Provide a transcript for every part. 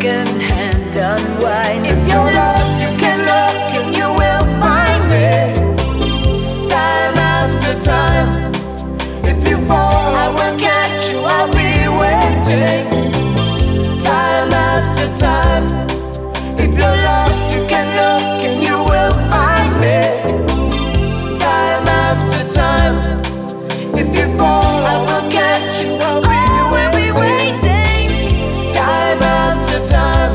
second-hand unwind. If you're lost, you can look and you will find me. Time after time. If you fall, I will catch you, I'll be waiting. Time after time. If you're lost, you can look and you will find me. Time after time. If you fall, I will catch you, I'll be waiting. Time after time.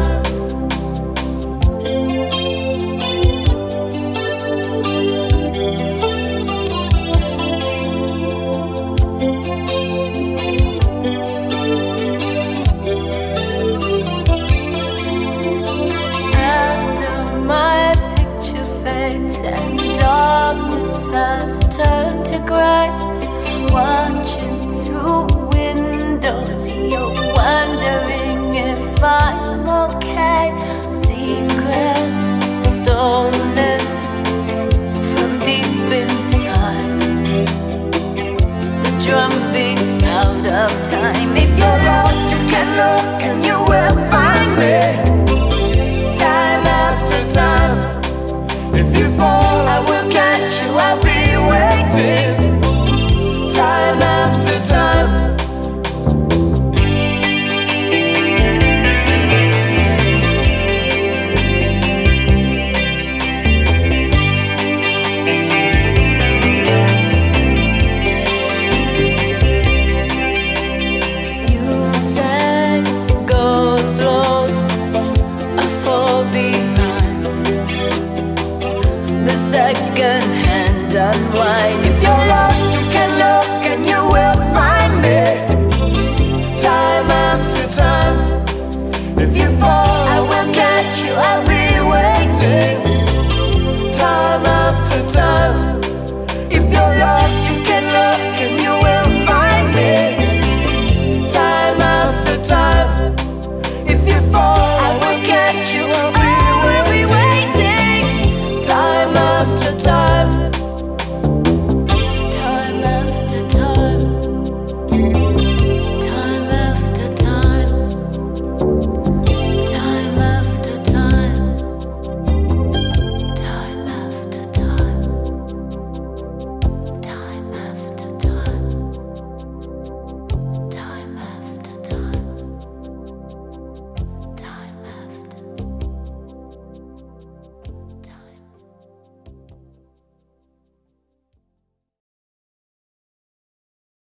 And darkness has turned to gray. Watching through windows, you're wondering if I'm okay. Secrets stolen from deep inside. The drum beats out of time. If you